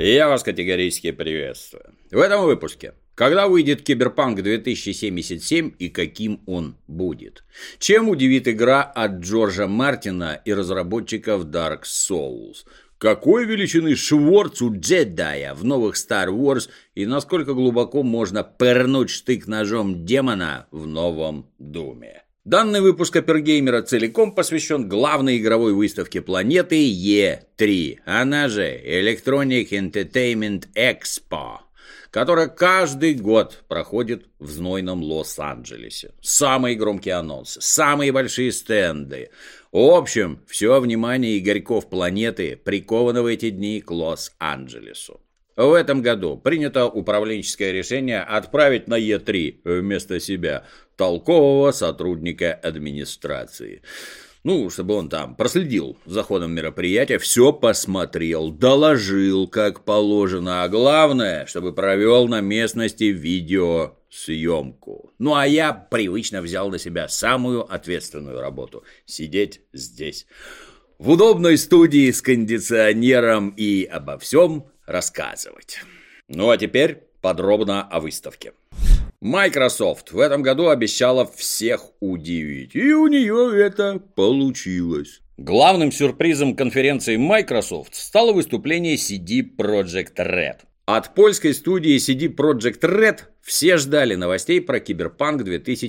Я вас категорически приветствую. В этом выпуске. Когда выйдет Киберпанк 2077 и каким он будет? Чем удивит игра от Джорджа Мартина и разработчиков Dark Souls? Какой величины шворц у джедая в новых Star Wars и насколько глубоко можно пырнуть штык-ножом демона в новом Думе? Данный выпуск Опергеймера целиком посвящен главной игровой выставке планеты E3, она же Electronic Entertainment Expo, которая каждый год проходит в знойном Лос-Анджелесе. Самые громкие анонсы, самые большие стенды. В общем, все внимание игорьков планеты приковано в эти дни к Лос-Анджелесу. В этом году принято управленческое решение отправить на E3 вместо себя толкового сотрудника администрации. Чтобы он там проследил за ходом мероприятия, все посмотрел, доложил, как положено, а главное, чтобы провел на местности видеосъемку. А я привычно взял на себя самую ответственную работу – сидеть здесь, в удобной студии с кондиционером и обо всем рассказывать. А теперь подробно о выставке. Microsoft в этом году обещала всех удивить, и у нее это получилось. Главным сюрпризом конференции Microsoft стало выступление CD Projekt Red. От польской студии CD Projekt Red все ждали новостей про Киберпанк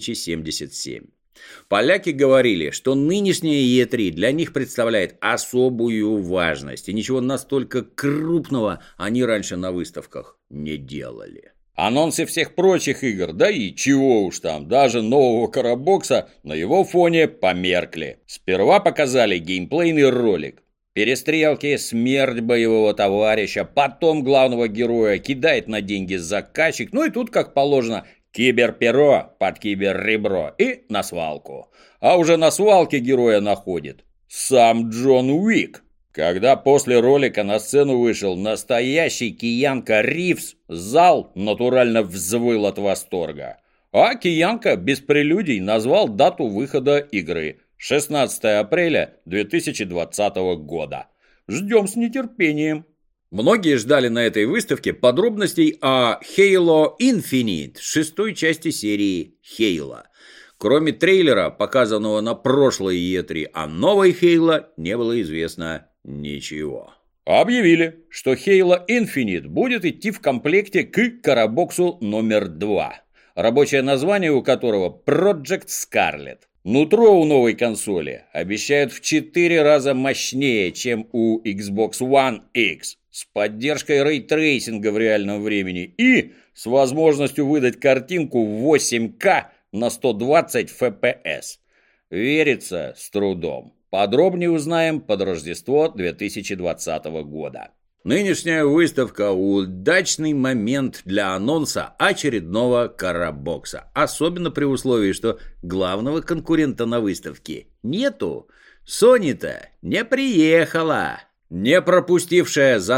2077. Поляки говорили, что нынешняя E3 для них представляет особую важность, и ничего настолько крупного они раньше на выставках не делали. Анонсы всех прочих игр, да и чего уж там, даже нового Карабокса на его фоне померкли. Сперва показали геймплейный ролик. Перестрелки, смерть боевого товарища, потом главного героя кидает на деньги заказчик, и тут, как положено, киберперо под киберребро и на свалку. А уже на свалке героя находит сам Джон Уик. Когда после ролика на сцену вышел настоящий Киянка Ривз, зал натурально взвыл от восторга. А Киянка без прелюдий назвал дату выхода игры – 16 апреля 2020 года. Ждем с нетерпением. Многие ждали на этой выставке подробностей о Halo Infinite, шестой части серии Halo. Кроме трейлера, показанного на прошлой E3, о новой Halo не было известно ничего. Объявили, что Halo Infinite будет идти в комплекте к Карабоксу номер 2, рабочее название у которого Project Scarlet. Нутро у новой консоли обещают в 4 раза мощнее, чем у Xbox One X, с поддержкой рейтрейсинга в реальном времени и с возможностью выдать картинку в 8К на 120 FPS. Верится с трудом. Подробнее узнаем под Рождество 2020 года. Нынешняя выставка – удачный момент для анонса очередного Карабокса. Особенно при условии, что главного конкурента на выставке нету. Sony-то не приехала. Не пропустившая за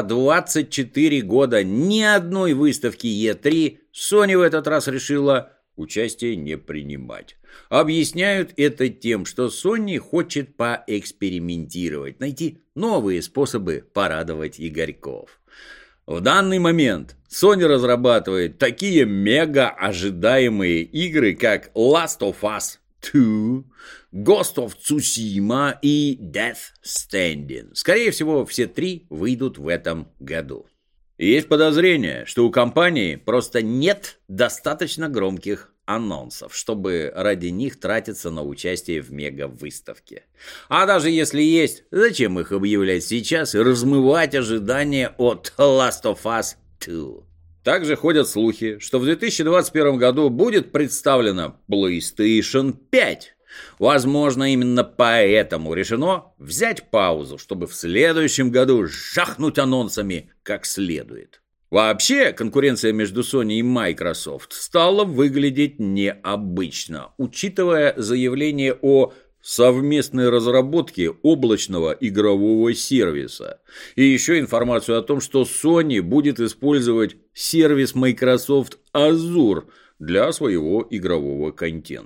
24 года ни одной выставки E3, Sony в этот раз решила участие не принимать. Объясняют это тем, что Sony хочет поэкспериментировать, найти новые способы порадовать игорьков. В данный момент Sony разрабатывает такие мега ожидаемые игры, как Last of Us 2, Ghost of Tsushima и Death Stranding. Скорее всего, все три выйдут в этом году. Есть подозрение, что у компании просто нет достаточно громких анонсов, чтобы ради них тратиться на участие в мега-выставке. А даже если есть, зачем их объявлять сейчас и размывать ожидания от Last of Us 2? Также ходят слухи, что в 2021 году будет представлена PlayStation 5. Возможно, именно поэтому решено взять паузу, чтобы в следующем году жахнуть анонсами как следует. Вообще, конкуренция между Sony и Microsoft стала выглядеть необычно, учитывая заявление о совместной разработке облачного игрового сервиса. И еще информацию о том, что Sony будет использовать сервис Microsoft Azure для своего игрового контента.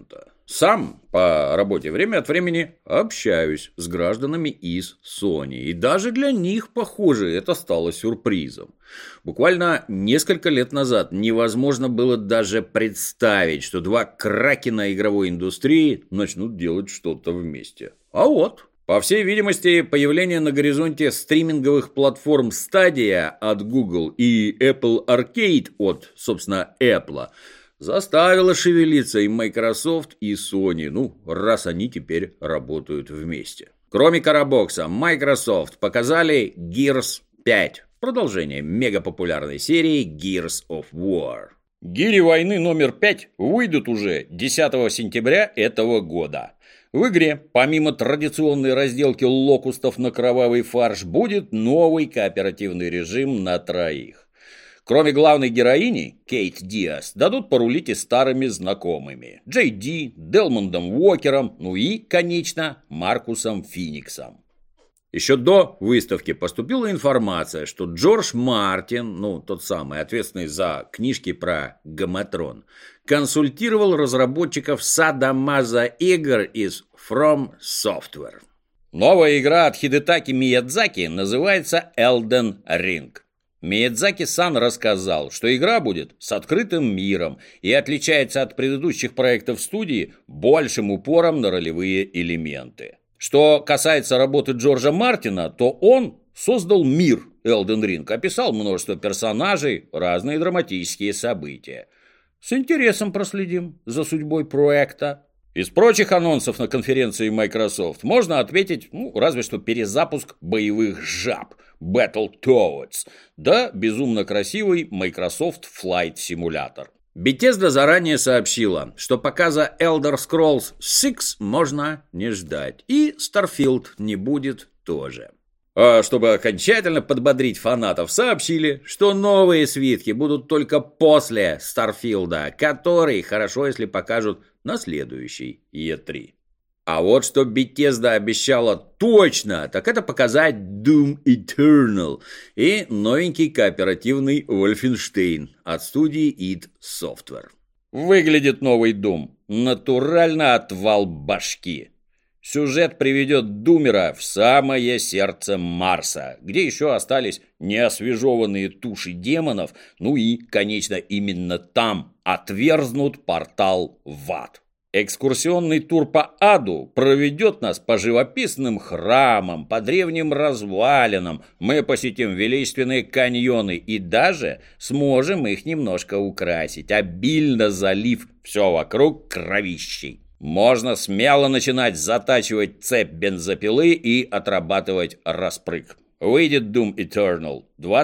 Сам по работе время от времени общаюсь с гражданами из Sony. И даже для них, похоже, это стало сюрпризом. Буквально несколько лет назад невозможно было даже представить, что два кракена игровой индустрии начнут делать что-то вместе. А вот. По всей видимости, появление на горизонте стриминговых платформ Stadia от Google и Apple Arcade от, собственно, Apple заставило шевелиться и Microsoft, и Sony, раз они теперь работают вместе. Кроме Карабокса, Microsoft показали Gears 5, продолжение мегапопулярной серии Gears of War. Гири войны номер 5 выйдут уже 10 сентября этого года. В игре, помимо традиционной разделки локустов на кровавый фарш, будет новый кооперативный режим на 3. Кроме главной героини, Кейт Диас, дадут порулить и старыми знакомыми. Джей Ди, Делмондом Уокером, и, конечно, Маркусом Фениксом. Еще до выставки поступила информация, что Джордж Мартин, тот самый, ответственный за книжки про Гаматрон, консультировал разработчиков садомазо игр из From Software. Новая игра от Хидетаки Миядзаки называется Elden Ring. Миядзаки-сан рассказал, что игра будет с открытым миром и отличается от предыдущих проектов студии большим упором на ролевые элементы. Что касается работы Джорджа Мартина, то он создал мир Elden Ring, описал множество персонажей, разные драматические события. С интересом проследим за судьбой проекта. Из прочих анонсов на конференции Microsoft можно отметить, разве что перезапуск боевых жаб Battletoads, да безумно красивый Microsoft Flight Simulator. Bethesda заранее сообщила, что показа Elder Scrolls 6 можно не ждать, и Starfield не будет тоже. А чтобы окончательно подбодрить фанатов, сообщили, что новые свитки будут только после Starfield'а, который хорошо, если покажут на следующей E3. А вот что Bethesda обещала точно, так это показать Doom Eternal и новенький кооперативный Wolfenstein от студии id Software. Выглядит новый Doom натурально отвал башки. Сюжет приведет Думера в самое сердце Марса, где еще остались неосвежеванные туши демонов, и, конечно, именно там отверзнут портал в ад. Экскурсионный тур по аду проведет нас по живописным храмам, по древним развалинам, мы посетим величественные каньоны и даже сможем их немножко украсить, обильно залив все вокруг кровищей. Можно смело начинать затачивать цепь бензопилы и отрабатывать распрыг. Выйдет Doom Eternal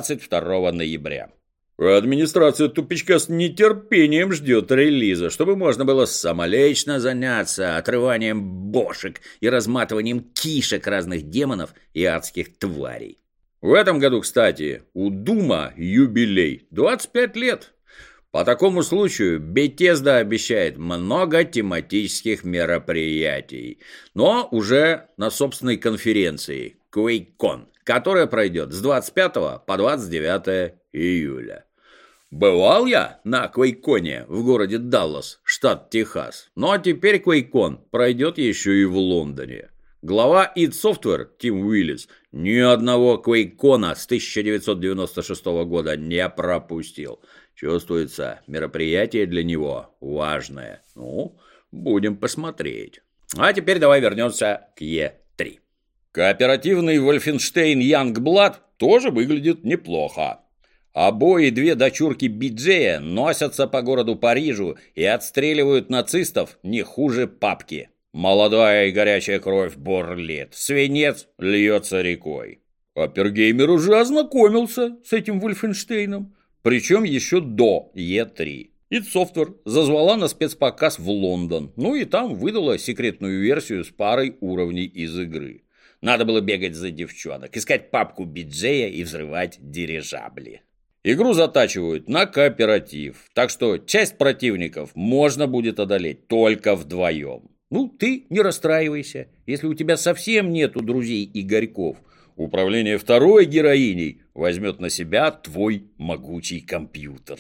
22 ноября. Администрация тупичка с нетерпением ждет релиза, чтобы можно было самолично заняться отрыванием бошек и разматыванием кишек разных демонов и адских тварей. В этом году, кстати, у Дума юбилей 25 лет. По такому случаю Bethesda обещает много тематических мероприятий, но уже на собственной конференции QuakeCon, которая пройдет с 25 по 29 июля. Бывал я на QuakeCon'е в городе Даллас, штат Техас, но теперь QuakeCon пройдет еще и в Лондоне. Глава id Software Тим Уиллис ни одного QuakeCon'а с 1996 года не пропустил. Чувствуется, мероприятие для него важное. Будем посмотреть. А теперь давай вернемся к E3. Кооперативный Wolfenstein Youngblood тоже выглядит неплохо. Обои две дочурки Биджея носятся по городу Парижу и отстреливают нацистов не хуже папки. Молодая и горячая кровь бурлит, свинец льется рекой. Опергеймер уже ознакомился с этим Вольфенштейном, причем еще до E3. id Software зазвала на спецпоказ в Лондон, и там выдала секретную версию с парой уровней из игры. Надо было бегать за девчонок, искать папку Биджея и взрывать дирижабли. Игру затачивают на кооператив, так что часть противников можно будет одолеть только вдвоем. Ты не расстраивайся, если у тебя совсем нету друзей Игорьков. Управление второй героиней возьмет на себя твой могучий компьютер.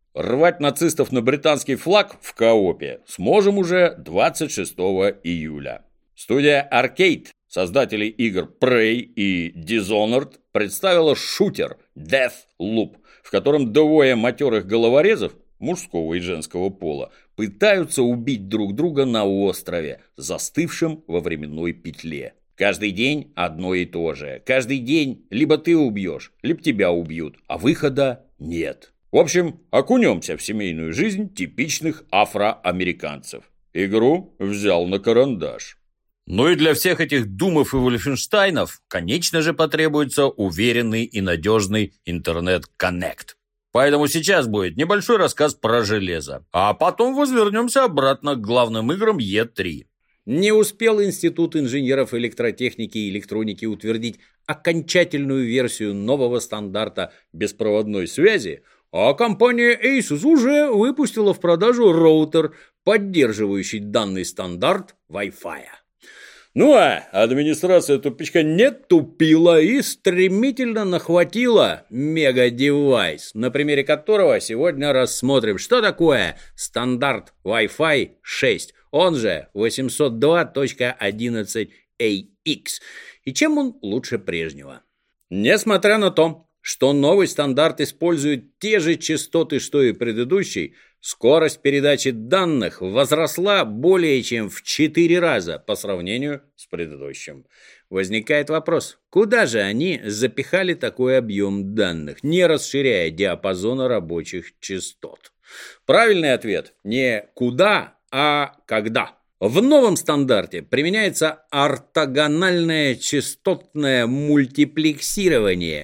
Рвать нацистов на британский флаг в коопе сможем уже 26 июля. Студия Arcade, создатели игр Prey и Dishonored, представила шутер Deathloop, в котором двое матерых головорезов, мужского и женского пола, пытаются убить друг друга на острове, застывшем во временной петле. Каждый день одно и то же. Каждый день либо ты убьешь, либо тебя убьют, а выхода нет. В общем, окунемся в семейную жизнь типичных афроамериканцев. Игру взял на карандаш. Ну и для всех этих Думов и Вольфенштайнов, конечно же, потребуется уверенный и надежный интернет-коннект. Поэтому сейчас будет небольшой рассказ про железо, а потом возвернемся обратно к главным играм Е3. Не успел Институт инженеров электротехники и электроники утвердить окончательную версию нового стандарта беспроводной связи, а компания Asus уже выпустила в продажу роутер, поддерживающий данный стандарт Wi-Fi. Ну а администрация тупичка не тупила и стремительно нахватила мега-девайс, на примере которого сегодня рассмотрим, что такое стандарт Wi-Fi 6, он же 802.11ax, и чем он лучше прежнего. Несмотря на то, что новый стандарт использует те же частоты, что и предыдущий, скорость передачи данных возросла более чем в 4 раза по сравнению с предыдущим. Возникает вопрос, куда же они запихали такой объем данных, не расширяя диапазона рабочих частот? Правильный ответ не «куда», а «когда». В новом стандарте применяется ортогональное частотное мультиплексирование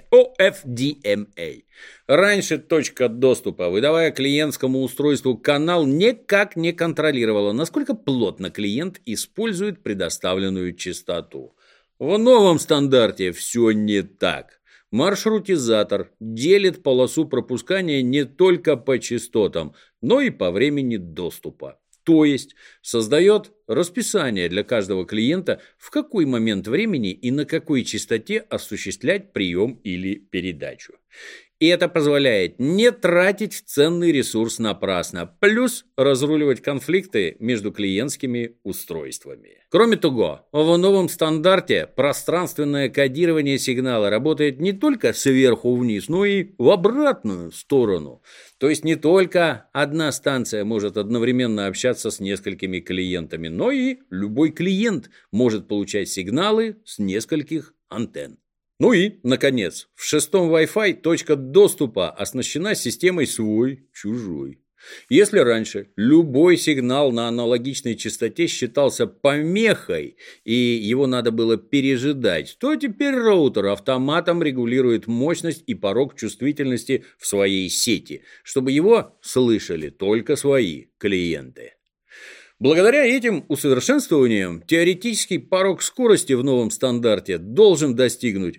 OFDMA. Раньше точка доступа, выдавая клиентскому устройству канал, никак не контролировала, насколько плотно клиент использует предоставленную частоту. В новом стандарте все не так. Маршрутизатор делит полосу пропускания не только по частотам, но и по времени доступа. То есть создает расписание для каждого клиента, в какой момент времени и на какой частоте осуществлять прием или передачу. И это позволяет не тратить ценный ресурс напрасно, плюс разруливать конфликты между клиентскими устройствами. Кроме того, в новом стандарте пространственное кодирование сигнала работает не только сверху вниз, но и в обратную сторону. То есть не только одна станция может одновременно общаться с несколькими клиентами, но и любой клиент может получать сигналы с нескольких антенн. Ну и, наконец, в шестом Wi-Fi точка доступа оснащена системой свой-чужой. Если раньше любой сигнал на аналогичной частоте считался помехой и его надо было пережидать, то теперь роутер автоматом регулирует мощность и порог чувствительности в своей сети, чтобы его слышали только свои клиенты. Благодаря этим усовершенствованиям теоретический порог скорости в новом стандарте должен достигнуть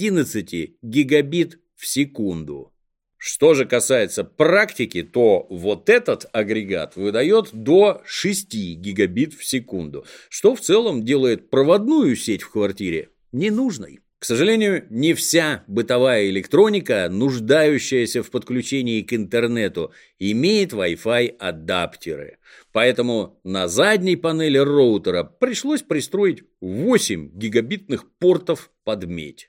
11 гигабит в секунду. Что же касается практики, то вот этот агрегат выдает до 6 гигабит в секунду, что в целом делает проводную сеть в квартире ненужной. К сожалению, не вся бытовая электроника, нуждающаяся в подключении к интернету, имеет Wi-Fi адаптеры. Поэтому на задней панели роутера пришлось пристроить 8 гигабитных портов под медь.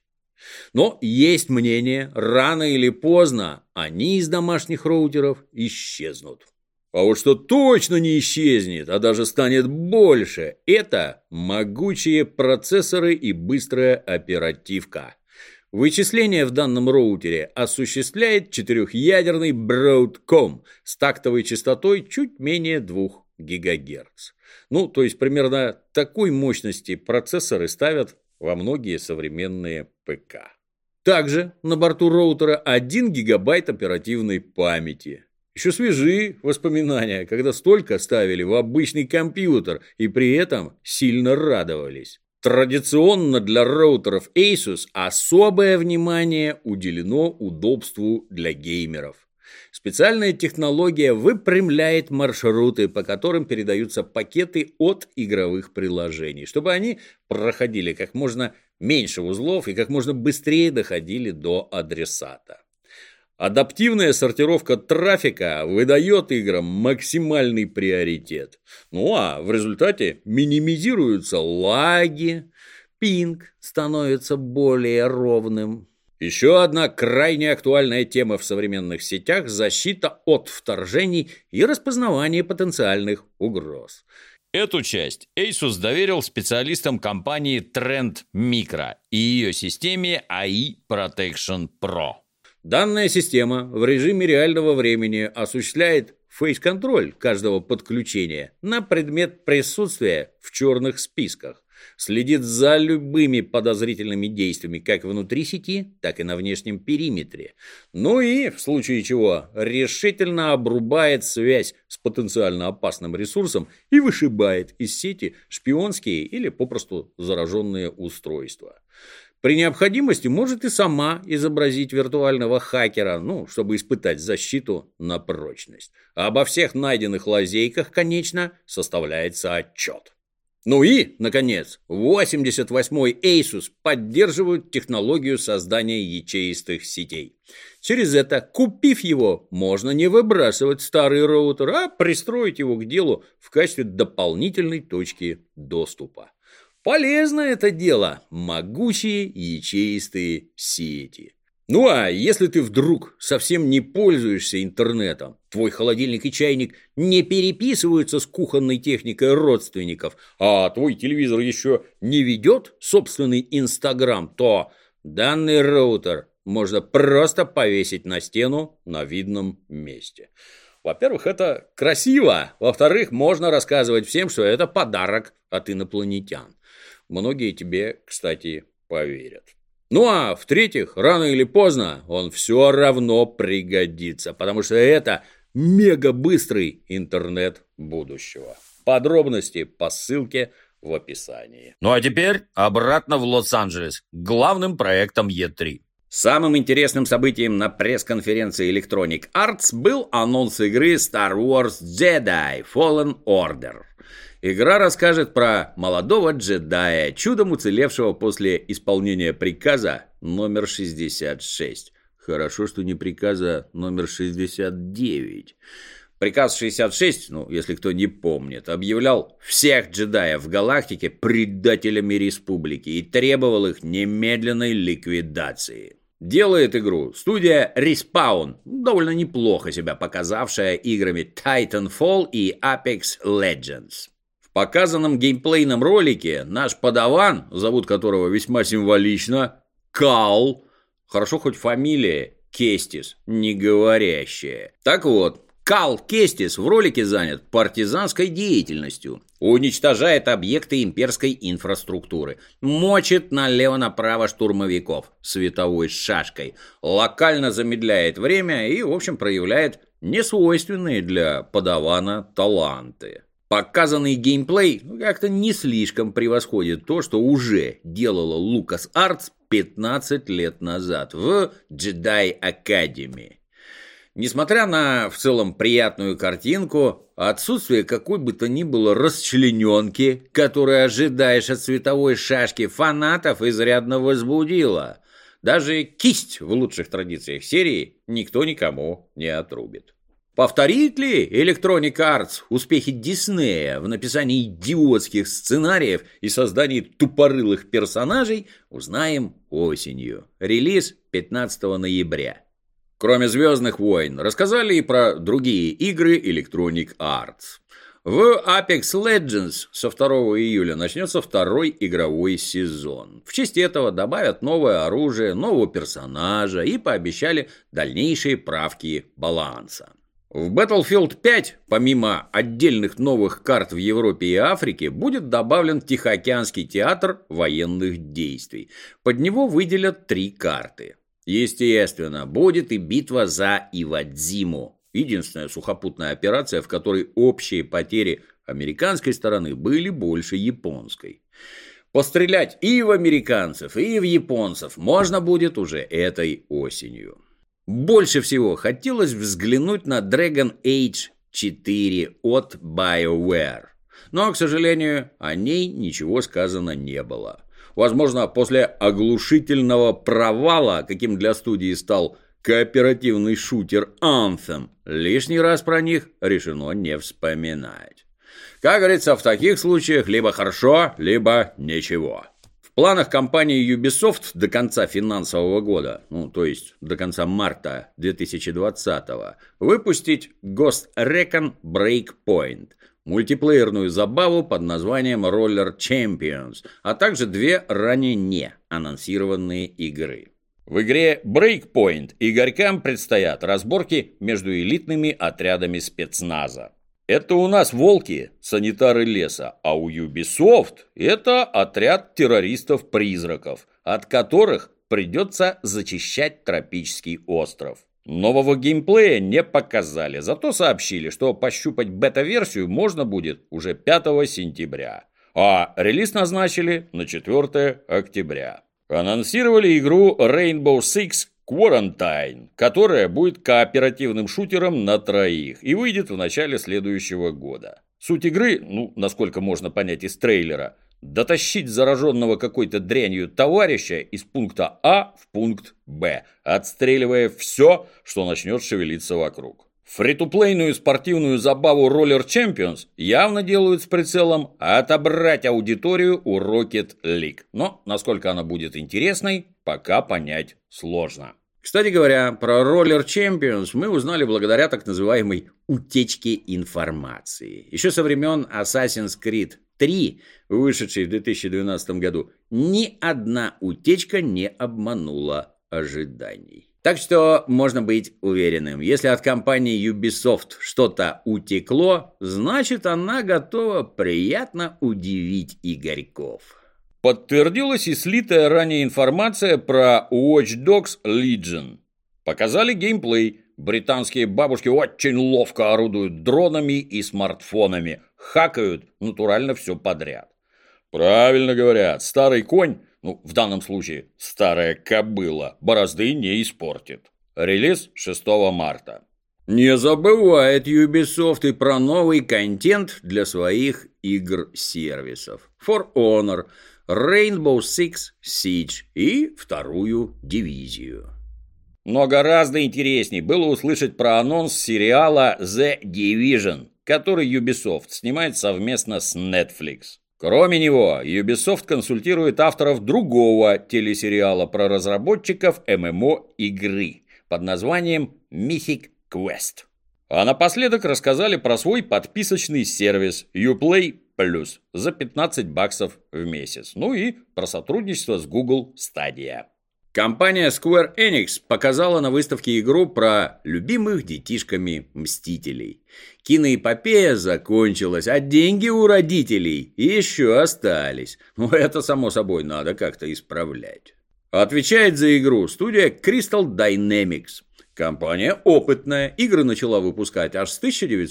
Но есть мнение, рано или поздно они из домашних роутеров исчезнут. А вот что точно не исчезнет, а даже станет больше, это могучие процессоры и быстрая оперативка. Вычисление в данном роутере осуществляет четырехъядерный Broadcom с тактовой частотой чуть менее 2 ГГц. Ну, то есть примерно такой мощности процессоры ставят во многие современные ПК. Также на борту роутера 1 гигабайт оперативной памяти. Еще свежи воспоминания, когда столько ставили в обычный компьютер и при этом сильно радовались. Традиционно для роутеров Asus особое внимание уделено удобству для геймеров. Специальная технология выпрямляет маршруты, по которым передаются пакеты от игровых приложений, чтобы они проходили как можно меньше узлов и как можно быстрее доходили до адресата. Адаптивная сортировка трафика выдает играм максимальный приоритет. Ну а в результате минимизируются лаги, пинг становится более ровным. Еще одна крайне актуальная тема в современных сетях – защита от вторжений и распознавание потенциальных угроз. Эту часть Asus доверил специалистам компании Trend Micro и ее системе AI Protection Pro. Данная система в режиме реального времени осуществляет фейс-контроль каждого подключения на предмет присутствия в черных списках, следит за любыми подозрительными действиями как внутри сети, так и на внешнем периметре. Ну и, в случае чего, решительно обрубает связь с потенциально опасным ресурсом и вышибает из сети шпионские или попросту зараженные устройства. При необходимости может и сама изобразить виртуального хакера, чтобы испытать защиту на прочность. А обо всех найденных лазейках, конечно, составляется отчет. Ну и, наконец, 88-й Asus поддерживает технологию создания ячеистых сетей. Через это, купив его, можно не выбрасывать старый роутер, а пристроить его к делу в качестве дополнительной точки доступа. Полезно это дело, могучие ячеистые сети. Ну а если ты вдруг совсем не пользуешься интернетом, твой холодильник и чайник не переписываются с кухонной техникой родственников, а твой телевизор еще не ведет собственный Инстаграм, то данный роутер можно просто повесить на стену на видном месте. Во-первых, это красиво. Во-вторых, можно рассказывать всем, что это подарок от инопланетян. Многие тебе, кстати, поверят. Ну а в-третьих, рано или поздно он все равно пригодится, потому что это мегабыстрый интернет будущего. Подробности по ссылке в описании. Ну а теперь обратно в Лос-Анджелес, к главным проектам E3. Самым интересным событием на пресс-конференции Electronic Arts был анонс игры Star Wars Jedi Fallen Order. Игра расскажет про молодого джедая, чудом уцелевшего после исполнения приказа номер 66. Хорошо, что не приказа номер 69. Приказ 66, если кто не помнит, объявлял всех джедаев в галактике предателями республики и требовал их немедленной ликвидации. Делает игру студия Respawn, довольно неплохо себя показавшая играми Titanfall и Apex Legends. В показанном геймплейном ролике наш подаван, зовут которого весьма символично, Кал, хорошо хоть фамилия Кестис, не говорящая. Так вот, Кал Кестис в ролике занят партизанской деятельностью, уничтожает объекты имперской инфраструктуры, мочит налево-направо штурмовиков световой шашкой, локально замедляет время и, в общем, проявляет несвойственные для подавана таланты. Показанный геймплей как-то не слишком превосходит то, что уже делала LucasArts 15 лет назад в Jedi Academy. Несмотря на в целом приятную картинку, отсутствие какой бы то ни было расчлененки, которую ожидаешь от световой шашки, фанатов изрядно возбудило. Даже кисть в лучших традициях серии никто никому не отрубит. Повторит ли Electronic Arts успехи Диснея в написании идиотских сценариев и создании тупорылых персонажей, узнаем осенью. Релиз 15 ноября. Кроме «Звездных войн», рассказали и про другие игры Electronic Arts. В Apex Legends со 2 июля начнется второй игровой сезон. В честь этого добавят новое оружие, нового персонажа и пообещали дальнейшие правки баланса. В Battlefield 5, помимо отдельных новых карт в Европе и Африке, будет добавлен Тихоокеанский театр военных действий. Под него выделят 3 карты. Естественно, будет и битва за Ивадзиму. Единственная сухопутная операция, в которой общие потери американской стороны были больше японской. Пострелять и в американцев, и в японцев можно будет уже этой осенью. Больше всего хотелось взглянуть на Dragon Age 4 от BioWare. Но, к сожалению, о ней ничего сказано не было. Возможно, после оглушительного провала, каким для студии стал кооперативный шутер Anthem, лишний раз про них решено не вспоминать. Как говорится, в таких случаях либо хорошо, либо ничего. В планах компании Ubisoft до конца финансового года, то есть до конца марта 2020, выпустить Ghost Recon Breakpoint, мультиплеерную забаву под названием Roller Champions, а также две ранее не анонсированные игры. В игре Breakpoint игорькам предстоят разборки между элитными отрядами спецназа. Это у нас волки, санитары леса, а у Ubisoft это отряд террористов-призраков, от которых придется зачищать тропический остров. Нового геймплея не показали, зато сообщили, что пощупать бета-версию можно будет уже 5 сентября, а релиз назначили на 4 октября. Анонсировали игру Rainbow Six Quarantine, которая будет кооперативным шутером на троих и выйдет в начале следующего года. Суть игры, насколько можно понять из трейлера, дотащить зараженного какой-то дрянью товарища из пункта А в пункт Б, отстреливая все, что начнет шевелиться вокруг. Фри-ту-плейную спортивную забаву Roller Champions явно делают с прицелом отобрать аудиторию у Rocket League. Но насколько она будет интересной, пока понять сложно. Кстати говоря, про Roller Champions мы узнали благодаря так называемой утечке информации. Еще со времен Assassin's Creed 3, вышедшей в 2012 году, ни одна утечка не обманула ожиданий. Так что можно быть уверенным, если от компании Ubisoft что-то утекло, значит она готова приятно удивить игорьков. Подтвердилась и слитая ранее информация про Watch Dogs Legion. Показали геймплей. Британские бабушки очень ловко орудуют дронами и смартфонами, хакают натурально все подряд. Правильно говорят, старый конь, в данном случае старая кобыла, борозды не испортит. Релиз 6 марта. Не забывает Ubisoft и про новый контент для своих игр-сервисов. For Honor, Rainbow Six Siege и вторую дивизию. Но гораздо интересней было услышать про анонс сериала The Division, который Ubisoft снимает совместно с Netflix. Кроме него, Ubisoft консультирует авторов другого телесериала про разработчиков ММО-игры под названием Mythic Quest. А напоследок рассказали про свой подписочный сервис Uplay Plus за $15 в месяц. И про сотрудничество с Google Stadia. Компания Square Enix показала на выставке игру про любимых детишками Мстителей. Киноэпопея закончилась, а деньги у родителей еще остались. Это, само собой, надо как-то исправлять. Отвечает за игру студия Crystal Dynamics. Компания опытная, игры начала выпускать аж с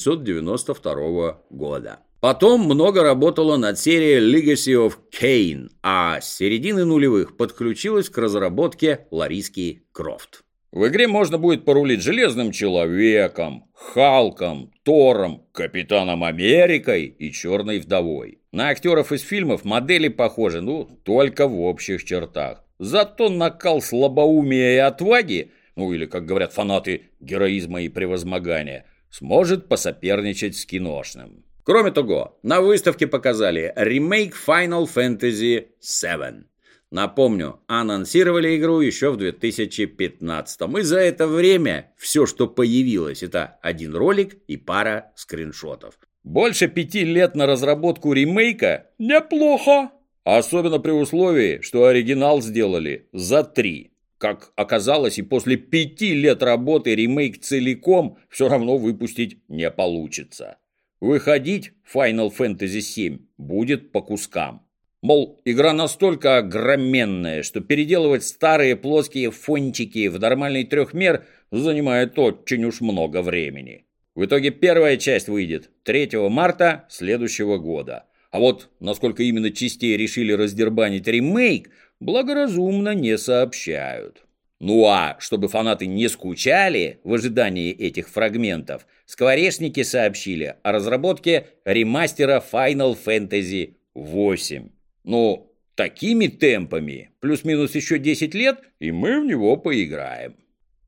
1992 года. Потом много работала над серией Legacy of Kain, а с середины нулевых подключилась к разработке Лариски Крофт. В игре можно будет порулить Железным Человеком, Халком, Тором, Капитаном Америкой и Черной Вдовой. На актеров из фильмов модели похожи, только в общих чертах. Зато накал слабоумия и отваги, или, как говорят фанаты, героизма и превозмогания, сможет посоперничать с киношным. Кроме того, на выставке показали ремейк Final Fantasy VII. Напомню, анонсировали игру еще в 2015, и за это время все, что появилось, это один ролик и пара скриншотов. Больше 5 лет на разработку ремейка – неплохо. Особенно при условии, что оригинал сделали за 3. Как оказалось, и после 5 лет работы ремейк целиком все равно выпустить не получится. Выходить Final Fantasy VII будет по кускам. Мол, игра настолько огроменная, что переделывать старые плоские фончики в нормальный трехмер занимает очень уж много времени. В итоге первая часть выйдет 3 марта следующего года. А вот насколько именно частей решили раздербанить ремейк, благоразумно не сообщают. А чтобы фанаты не скучали в ожидании этих фрагментов, скворечники сообщили о разработке ремастера Final Fantasy VIII. Такими темпами, плюс-минус еще 10 лет, и мы в него поиграем.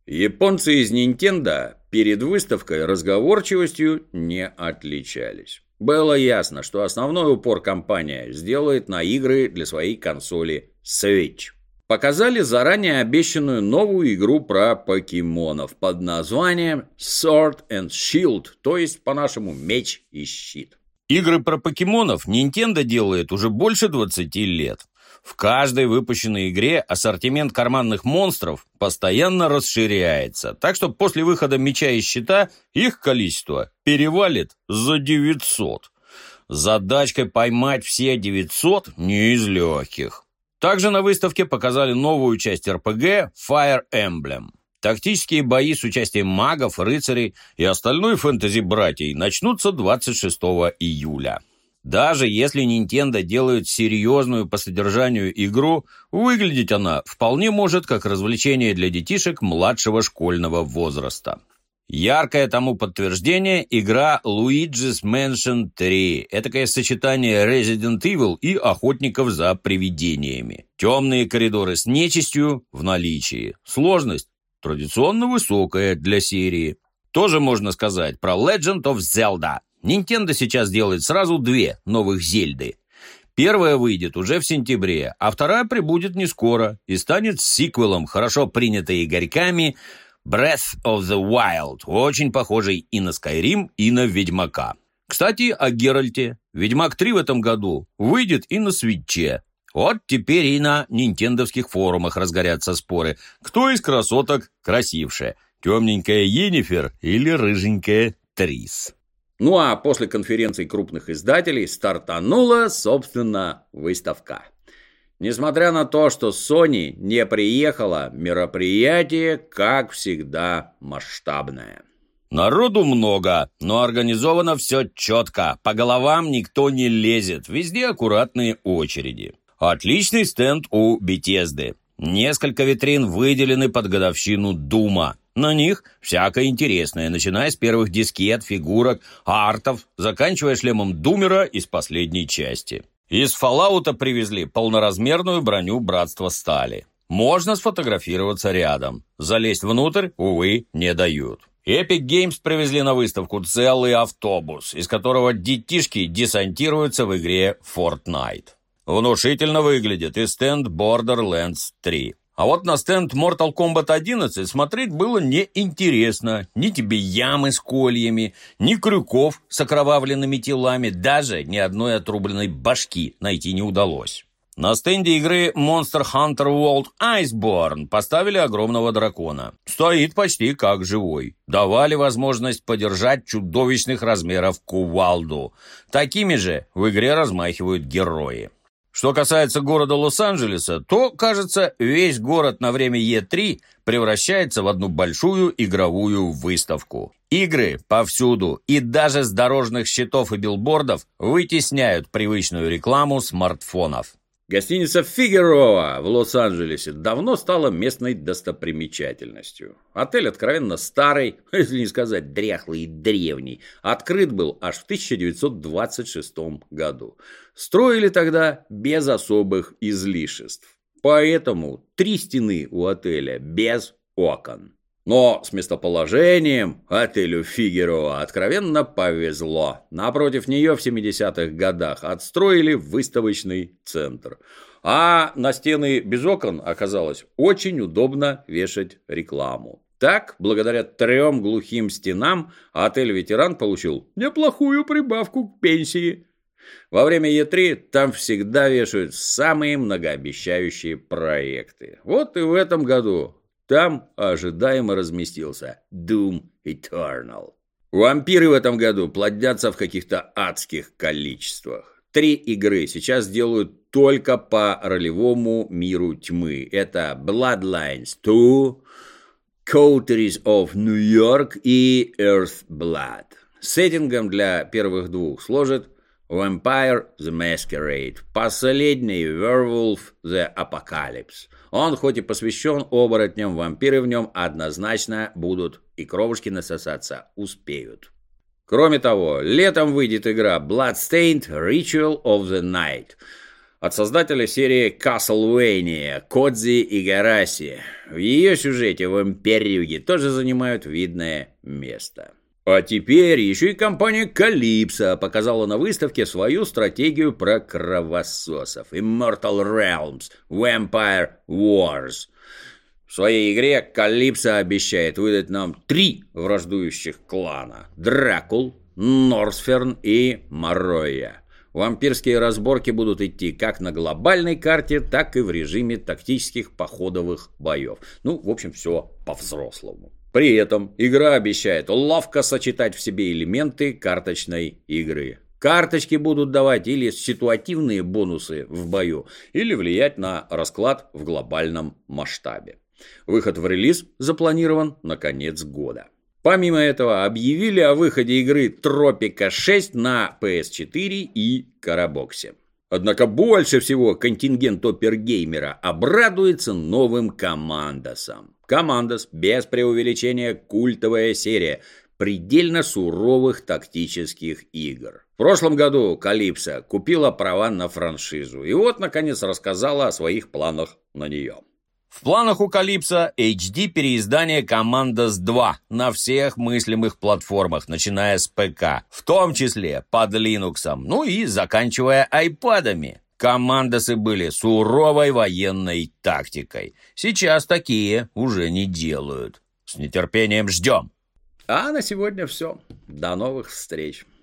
Японцы из Nintendo перед выставкой разговорчивостью не отличались. Было ясно, что основной упор компания сделает на игры для своей консоли Switch. Показали заранее обещанную новую игру про покемонов под названием Sword and Shield, то есть по-нашему меч и щит. Игры про покемонов Nintendo делает уже больше 20 лет. В каждой выпущенной игре ассортимент карманных монстров постоянно расширяется, так что после выхода меча и щита их количество перевалит за 900. Задачкой поймать все 900 не из легких. Также на выставке показали новую часть RPG Fire Emblem. Тактические бои с участием магов, рыцарей и остальной фэнтези-братьей начнутся 26 июля. Даже если Nintendo делает серьезную по содержанию игру, выглядеть она вполне может как развлечение для детишек младшего школьного возраста. Яркое тому подтверждение – игра Luigi's Mansion 3. Этакое сочетание Resident Evil и Охотников за привидениями. Темные коридоры с нечистью в наличии. Сложность традиционно высокая для серии. Тоже можно сказать про Legend of Zelda. Nintendo сейчас делает сразу 2 новых Зельды. Первая выйдет уже в сентябре, а вторая прибудет не скоро и станет сиквелом, хорошо принятой игорьками Breath of the Wild, очень похожий и на Skyrim, и на Ведьмака. Кстати, о Геральте. Ведьмак 3 в этом году выйдет и на Свитче. Вот теперь и на нинтендовских форумах разгорятся споры. Кто из красоток красивше? Темненькая Йеннифер или рыженькая Трис? Ну а после конференции крупных издателей стартанула, собственно, выставка. Несмотря на то, что Sony не приехала, мероприятие, как всегда, масштабное. Народу много, но организовано все четко. По головам никто не лезет, везде аккуратные очереди. Отличный стенд у Bethesda. Несколько витрин выделены под годовщину Дума. На них всякое интересное, начиная с первых дискет, фигурок, артов, заканчивая шлемом Думера из последней части. Из Fallout'а привезли полноразмерную броню Братства Стали. Можно сфотографироваться рядом. Залезть внутрь, увы, не дают. Epic Games привезли на выставку целый автобус, из которого детишки десантируются в игре Fortnite. Внушительно выглядит и стенд Borderlands 3. А вот на стенд Mortal Kombat 11 смотреть было неинтересно. Ни тебе ямы с кольями, ни крюков с окровавленными телами, даже ни одной отрубленной башки найти не удалось. На стенде игры Monster Hunter World Iceborne поставили огромного дракона. Стоит почти как живой. Давали возможность подержать чудовищных размеров кувалду. Такими же в игре размахивают герои. Что касается города Лос-Анджелеса, то, кажется, весь город на время E3 превращается в одну большую игровую выставку. Игры повсюду, и даже с дорожных щитов и билбордов вытесняют привычную рекламу смартфонов. Гостиница «Фигероа» в Лос-Анджелесе давно стала местной достопримечательностью. Отель откровенно старый, если не сказать дряхлый и древний. Открыт был аж в 1926 году. Строили тогда без особых излишеств. Поэтому 3 стены у отеля без окон. Но с местоположением отелю «Фигероа» откровенно повезло. Напротив нее в 70-х годах отстроили выставочный центр. А на стены без окон оказалось очень удобно вешать рекламу. Так, благодаря 3 глухим стенам, отель «Ветеран» получил неплохую прибавку к пенсии. Во время E3 там всегда вешают самые многообещающие проекты. Вот и в этом году там ожидаемо разместился Doom Eternal. Вампиры в этом году плодятся в каких-то адских количествах. 3 игры сейчас делают только по ролевому миру тьмы. Это Bloodlines 2, Coteries of New York и Earthblood. Сеттингом для первых 2 служит Vampire the Masquerade, последний Werewolf the Apocalypse. Он хоть и посвящен оборотням, вампиры в нем однозначно будут и кровушки насосаться успеют. Кроме того, летом выйдет игра Bloodstained Ritual of the Night. от создателя серии Castlevania Кодзи Игараси. В ее сюжете вампирюги тоже занимают видное место. А теперь еще и компания Calypso показала на выставке свою стратегию про кровососов Immortal Realms Vampire Wars. В своей игре Calypso обещает выдать нам 3 враждующих клана – Дракул, Норсферн и Моройя. Вампирские разборки будут идти как на глобальной карте, так и в режиме тактических походовых боев. Ну, в общем, все по-взрослому. При этом игра обещает ловко сочетать в себе элементы карточной игры. Карточки будут давать или ситуативные бонусы в бою, или влиять на расклад в глобальном масштабе. Выход в релиз запланирован на конец года. Помимо этого, объявили о выходе игры Тропика 6 на PS4 и Карабоксе. Однако больше всего контингент опергеймера обрадуется новым Командосом. Командос, без преувеличения, культовая серия предельно суровых тактических игр. В прошлом году Calypso купила права на франшизу и вот, наконец, рассказала о своих планах на нее. В планах у Calypso HD переиздание Commandos 2 на всех мыслимых платформах, начиная с ПК, в том числе под Linux, ну и заканчивая айпадами. Командосы были суровой военной тактикой. Сейчас такие уже не делают. С нетерпением ждем. А на сегодня все. До новых встреч.